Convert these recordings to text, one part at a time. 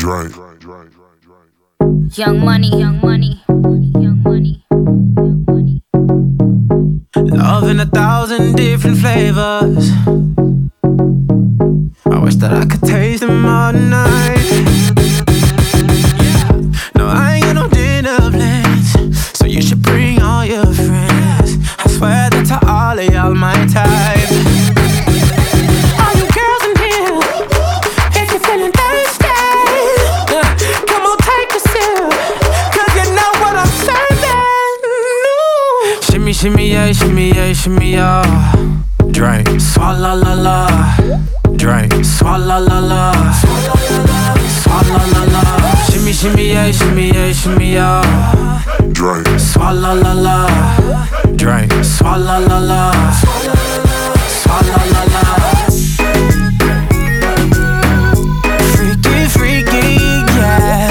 Drink. Young money, young money, young money, young money. Love in 1,000 different flavors. I wish that I could taste them all night. No, I ain't got no dinner plans, so you should bring all your friends. I swear that to all of y'all my type. All you girls in here, if you're feeling thirsty, come on take a sip, 'cause you know what I'm serving. Shimmy, shimmy, yeah, shimmy, yeah, shimmy, yeah. Drink, swalla la la. Drink, swalla la la. Swalla la la. Shimmy, shimmy, yeah, shimmy, yeah, shimmy, yeah. Drink. Swalla la la. Drink, swalla la la. Swalla la la. Freaky, freaky, yeah.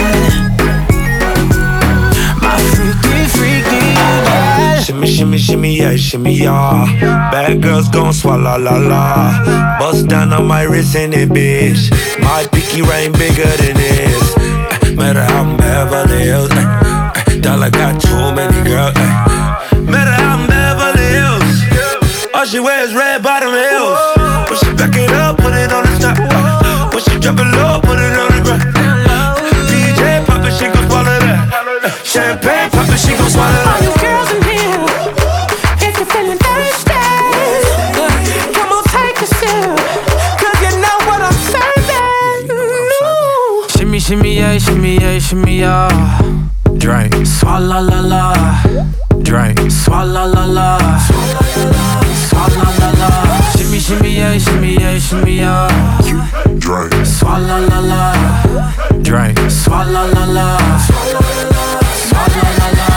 My freaky, freaky, yeah. Shimmy, shimmy, shimmy, yeah, shimmy, yeah. Bad girls gon' swallow la la. Bust down on my wrist in it, bitch. My pinky ring bigger than this. Matter how I'm Beverly Hills. Dollar got too many girls. Matter how I'm Beverly Hills. All she wears red bottom heels. When she back it up, put it on the top. When she drop it low, put it on the ground. DJ pop it, she gon' swallow that. Champagne pop it, she gon' swallow that. All you girls in here, if you're feeling thirsty, come on take a sip, 'cause you know what I'm serving. Shimmy, shimmy, yeah, shimmy, yeah, shimmy, yeah. Drink, swalla la la. Drink, swalla la la. Swalla la la. Shimmy, shimmy, yeah, shimmy, yeah, shimmy, yeah. Drink. Swalla la la. Drink, swalla la la. Swalla la la.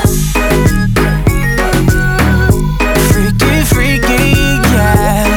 Freaky, freaky, yeah.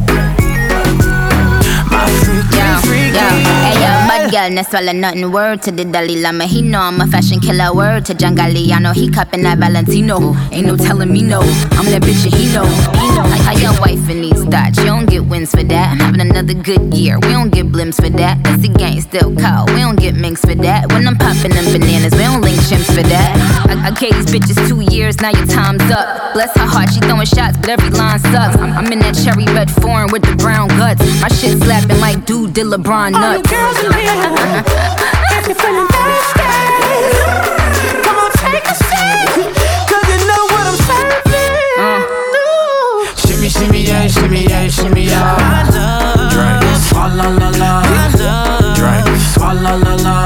My freaky, freaky, Hey, yeah. bad girl, no swallow nothing. Word to the Dalai Lama, he know I'm a fashion killer. Word to John Galliano, he cupping that Valentino. Ain't no telling me no, I'm that bitch and he know. How your wife in these thoughts, you don't get wins for that. I'm having another good year, we don't get blimps for that. That's the gang still cold, we don't get minks for that. When I'm popping them bananas, we don't link chimps for that. I gave these bitches 2 years, now your time's up. Bless her heart, she throwing shots, but every line sucks. I'm in that cherry red foreign with the brown guts. My shit slapping like dude did LeBron nuts. All you girls in here, if you're feeling thirsty, come on take a sip, 'cause you know what I'm serving. Shimmy, shimmy, yeah, shimmy, yeah, shimmy, yeah. Drink, swalla la la. Drink, swalla la la.